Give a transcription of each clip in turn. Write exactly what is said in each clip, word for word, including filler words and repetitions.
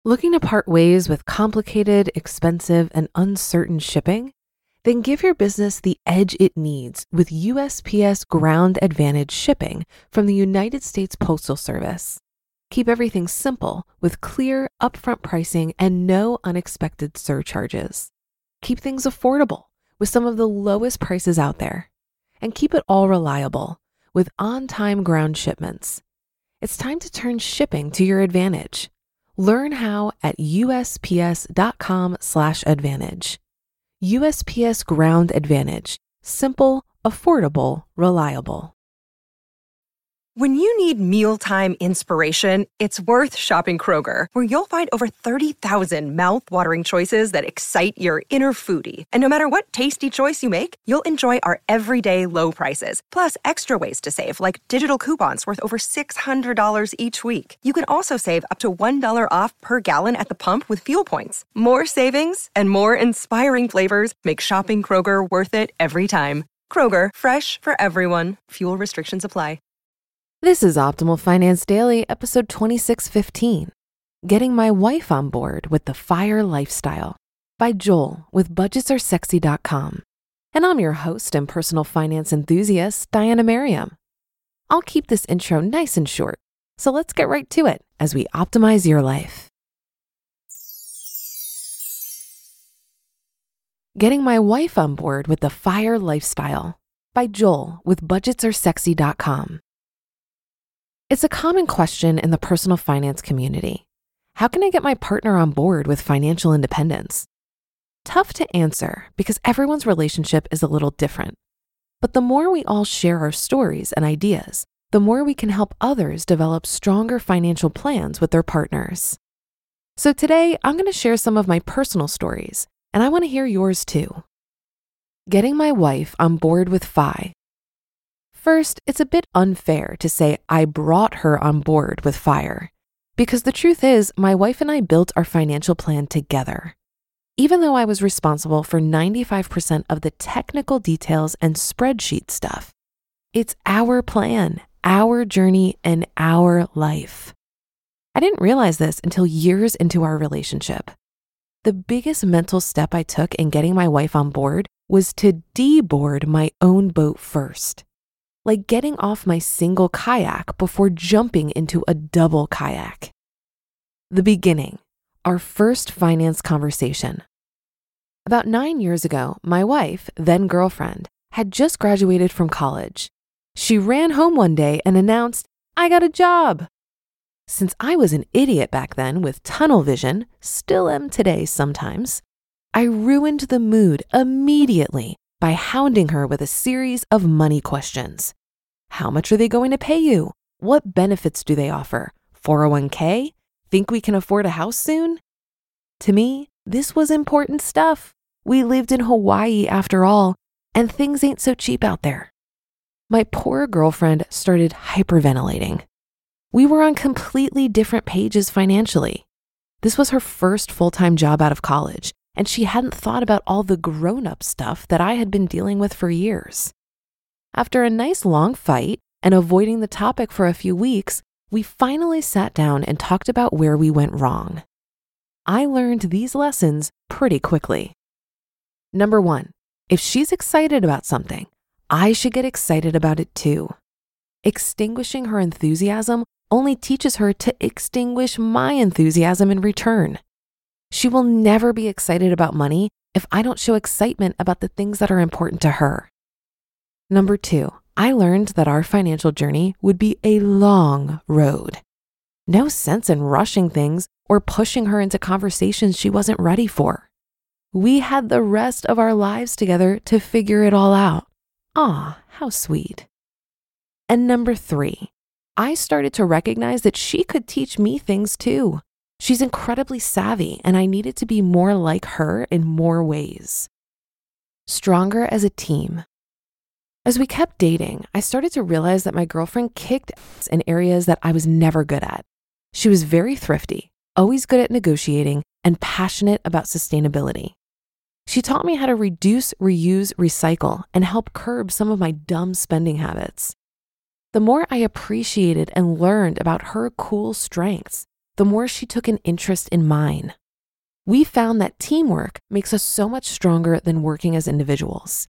Looking to part ways with complicated, expensive, and uncertain shipping? Then give your business the edge it needs with U S P S Ground Advantage shipping from the United States Postal Service. Keep everything simple with clear, upfront pricing and no unexpected surcharges. Keep things affordable with some of the lowest prices out there. And keep it all reliable with on-time ground shipments. It's time to turn shipping to your advantage. Learn how at USPS.com slash advantage. U S P S Ground Advantage. Simple, affordable, reliable. When you need mealtime inspiration, it's worth shopping Kroger, where you'll find over thirty thousand mouth-watering choices that excite your inner foodie. And no matter what tasty choice you make, you'll enjoy our everyday low prices, plus extra ways to save, like digital coupons worth over six hundred dollars each week. You can also save up to one dollar off per gallon at the pump with fuel points. More savings and more inspiring flavors make shopping Kroger worth it every time. Kroger, fresh for everyone. Fuel restrictions apply. This is Optimal Finance Daily, episode twenty-six fifteen, Getting My Wife on Board with the FIRE Lifestyle by Joel with budgets are sexy dot com. And I'm your host and personal finance enthusiast, Diana Merriam. I'll keep this intro nice and short, so let's get right to it as we optimize your life. Getting My Wife on Board with the FIRE Lifestyle by Joel with budgets are sexy dot com. It's a common question in the personal finance community. How can I get my partner on board with financial independence? Tough to answer because everyone's relationship is a little different. But the more we all share our stories and ideas, the more we can help others develop stronger financial plans with their partners. So today, I'm going to share some of my personal stories, and I want to hear yours too. Getting my wife on board with F I. First, it's a bit unfair to say I brought her on board with FIRE, because the truth is my wife and I built our financial plan together. Even though I was responsible for ninety-five percent of the technical details and spreadsheet stuff, it's our plan, our journey, and our life. I didn't realize this until years into our relationship. The biggest mental step I took in getting my wife on board was to deboard my own boat first. Like getting off my single kayak before jumping into a double kayak. The beginning, our first finance conversation. About nine years ago, my wife, then girlfriend, had just graduated from college. She ran home one day and announced, "I got a job." Since I was an idiot back then with tunnel vision, still am today sometimes, I ruined the mood immediately by hounding her with a series of money questions. How much are they going to pay you? What benefits do they offer? four oh one k? Think we can afford a house soon? To me, this was important stuff. We lived in Hawaii after all, and things ain't so cheap out there. My poor girlfriend started hyperventilating. We were on completely different pages financially. This was her first full-time job out of college, and she hadn't thought about all the grown-up stuff that I had been dealing with for years. After a nice long fight and avoiding the topic for a few weeks, we finally sat down and talked about where we went wrong. I learned these lessons pretty quickly. Number one, if she's excited about something, I should get excited about it too. Extinguishing her enthusiasm only teaches her to extinguish my enthusiasm in return. She will never be excited about money if I don't show excitement about the things that are important to her. Number two, I learned that our financial journey would be a long road. No sense in rushing things or pushing her into conversations she wasn't ready for. We had the rest of our lives together to figure it all out. Aw, how sweet. And number three, I started to recognize that she could teach me things too. She's incredibly savvy, and I needed to be more like her in more ways. Stronger as a team. As we kept dating, I started to realize that my girlfriend kicked ass in areas that I was never good at. She was very thrifty, always good at negotiating, and passionate about sustainability. She taught me how to reduce, reuse, recycle, and help curb some of my dumb spending habits. The more I appreciated and learned about her cool strengths, the more she took an interest in mine. We found that teamwork makes us so much stronger than working as individuals.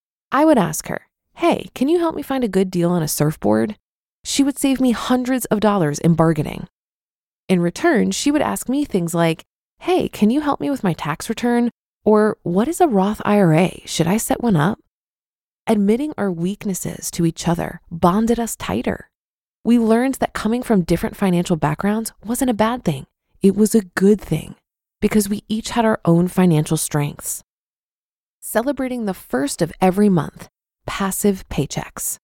I would ask her, "Hey, can you help me find a good deal on a surfboard?" She would save me hundreds of dollars in bargaining. In return, she would ask me things like, "Hey, can you help me with my tax return?" Or, "What is a Roth I R A? Should I set one up?" Admitting our weaknesses to each other bonded us tighter. We learned that coming from different financial backgrounds wasn't a bad thing. It was a good thing because we each had our own financial strengths. Celebrating the first of every month, passive paychecks.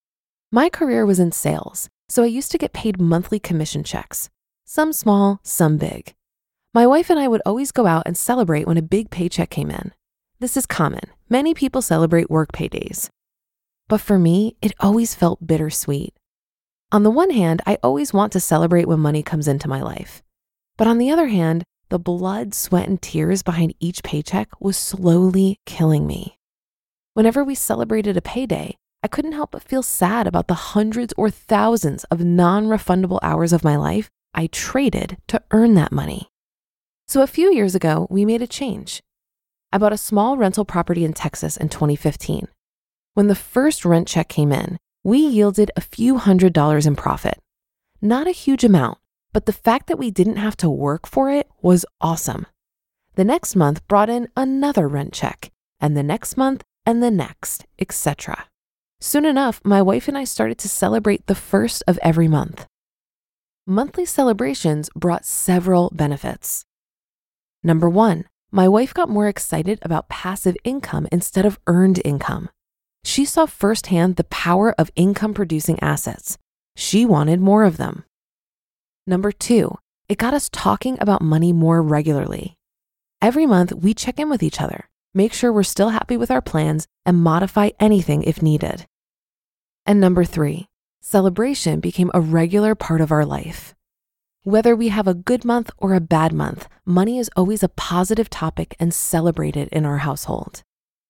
My career was in sales, so I used to get paid monthly commission checks, some small, some big. My wife and I would always go out and celebrate when a big paycheck came in. This is common. Many people celebrate work paydays. But for me, it always felt bittersweet. On the one hand, I always want to celebrate when money comes into my life. But on the other hand, the blood, sweat, and tears behind each paycheck was slowly killing me. Whenever we celebrated a payday, I couldn't help but feel sad about the hundreds or thousands of non-refundable hours of my life I traded to earn that money. So a few years ago, we made a change. I bought a small rental property in Texas in twenty fifteen. When the first rent check came in, we yielded a few hundred dollars in profit. Not a huge amount, but the fact that we didn't have to work for it was awesome. The next month brought in another rent check, and the next month, and the next, et cetera. Soon enough, my wife and I started to celebrate the first of every month. Monthly celebrations brought several benefits. Number one, my wife got more excited about passive income instead of earned income. She saw firsthand the power of income-producing assets. She wanted more of them. Number two, it got us talking about money more regularly. Every month, we check in with each other, make sure we're still happy with our plans, and modify anything if needed. And number three, celebration became a regular part of our life. Whether we have a good month or a bad month, money is always a positive topic and celebrated in our household.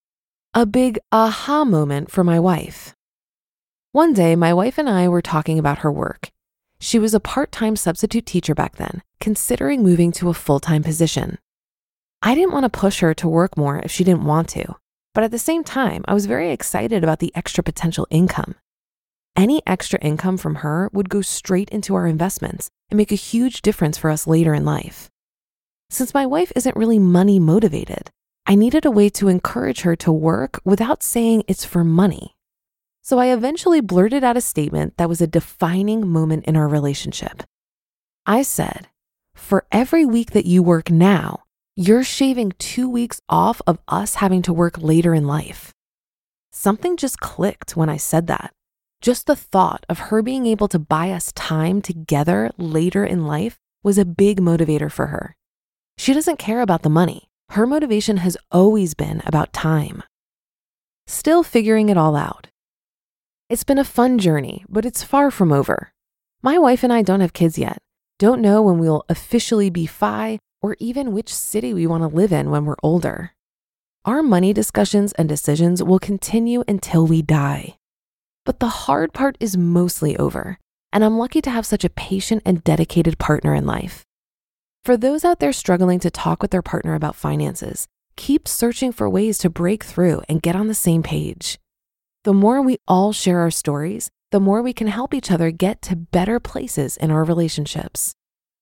A big aha moment for my wife. One day, my wife and I were talking about her work. She was a part-time substitute teacher back then, considering moving to a full-time position. I didn't want to push her to work more if she didn't want to, but at the same time, I was very excited about the extra potential income. Any extra income from her would go straight into our investments and make a huge difference for us later in life. Since my wife isn't really money motivated, I needed a way to encourage her to work without saying it's for money. So I eventually blurted out a statement that was a defining moment in our relationship. I said, "For every week that you work now, you're shaving two weeks off of us having to work later in life." Something just clicked when I said that. Just the thought of her being able to buy us time together later in life was a big motivator for her. She doesn't care about the money. Her motivation has always been about time. Still figuring it all out. It's been a fun journey, but it's far from over. My wife and I don't have kids yet, don't know when we'll officially be fi, or even which city we want to live in when we're older. Our money discussions and decisions will continue until we die. But the hard part is mostly over, and I'm lucky to have such a patient and dedicated partner in life. For those out there struggling to talk with their partner about finances, keep searching for ways to break through and get on the same page. The more we all share our stories, the more we can help each other get to better places in our relationships.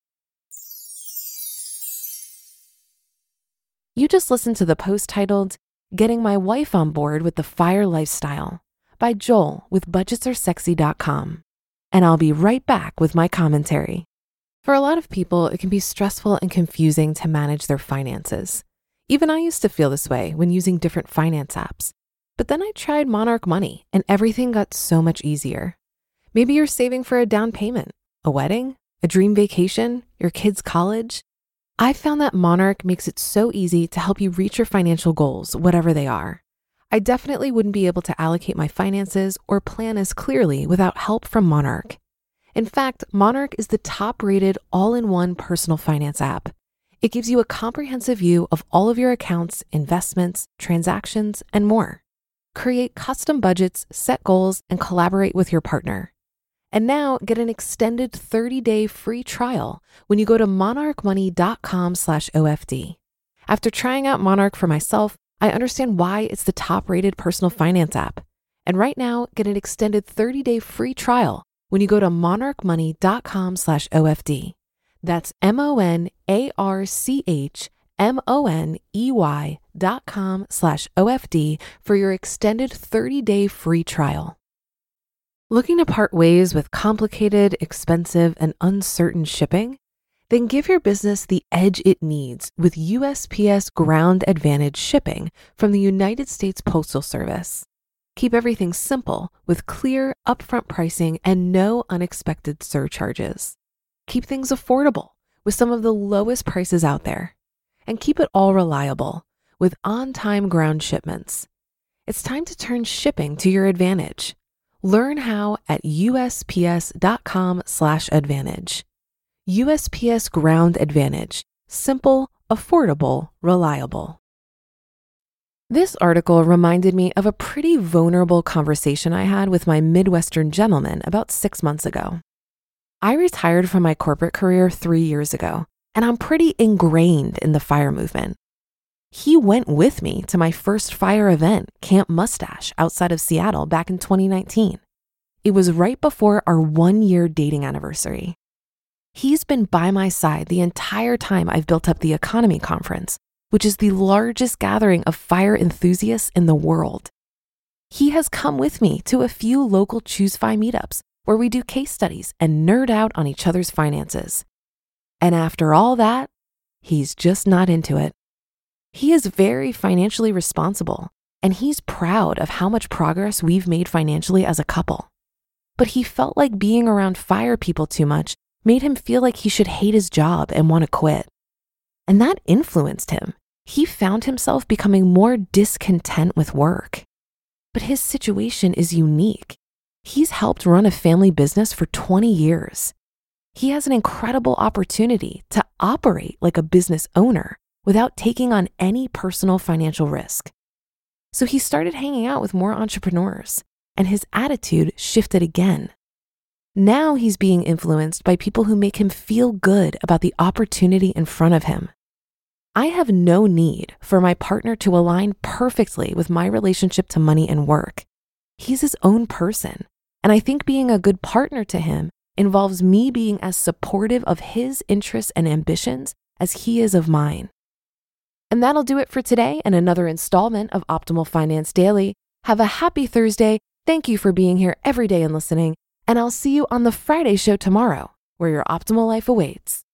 You just listened to the post titled, "Getting My Wife on Board with the FIRE Lifestyle" by Joel with budgets are sexy dot com. And I'll be right back with my commentary. For a lot of people, it can be stressful and confusing to manage their finances. Even I used to feel this way when using different finance apps. But then I tried Monarch Money and everything got so much easier. Maybe you're saving for a down payment, a wedding, a dream vacation, your kids' college. I found that Monarch makes it so easy to help you reach your financial goals, whatever they are. I definitely wouldn't be able to allocate my finances or plan as clearly without help from Monarch. In fact, Monarch is the top-rated all-in-one personal finance app. It gives you a comprehensive view of all of your accounts, investments, transactions, and more. Create custom budgets, set goals, and collaborate with your partner. And now get an extended thirty-day free trial when you go to monarchmoney.com slash OFD. After trying out Monarch for myself, I understand why it's the top-rated personal finance app. And right now, get an extended thirty-day free trial when you go to monarchmoney.com slash OFD. That's M-O-N-A-R-C-H-M-O-N-E-Y dot com slash OFD for your extended thirty-day free trial. Looking to part ways with complicated, expensive, and uncertain shipping? Then give your business the edge it needs with U S P S Ground Advantage shipping from the United States Postal Service. Keep everything simple with clear, upfront pricing and no unexpected surcharges. Keep things affordable with some of the lowest prices out there. And keep it all reliable with on-time ground shipments. It's time to turn shipping to your advantage. Learn how at USPS.com slash advantage. U S P S Ground Advantage. Simple, affordable, reliable. This article reminded me of a pretty vulnerable conversation I had with my Midwestern gentleman about six months ago. I retired from my corporate career three years ago, and I'm pretty ingrained in the FIRE movement. He went with me to my first FIRE event, Camp Mustache, outside of Seattle back in twenty nineteen. It was right before our one-year dating anniversary. He's been by my side the entire time I've built up the Economy Conference, which is the largest gathering of FIRE enthusiasts in the world. He has come with me to a few local Choose F I meetups where we do case studies and nerd out on each other's finances. And after all that, he's just not into it. He is very financially responsible, and he's proud of how much progress we've made financially as a couple. But he felt like being around FIRE people too much made him feel like he should hate his job and want to quit. And that influenced him. He found himself becoming more discontent with work. But his situation is unique. He's helped run a family business for twenty years. He has an incredible opportunity to operate like a business owner without taking on any personal financial risk. So he started hanging out with more entrepreneurs, and his attitude shifted again. Now he's being influenced by people who make him feel good about the opportunity in front of him. I have no need for my partner to align perfectly with my relationship to money and work. He's his own person, and I think being a good partner to him involves me being as supportive of his interests and ambitions as he is of mine. And that'll do it for today and another installment of Optimal Finance Daily. Have a happy Thursday. Thank you for being here every day and listening. And I'll see you on the Friday show tomorrow, where your optimal life awaits.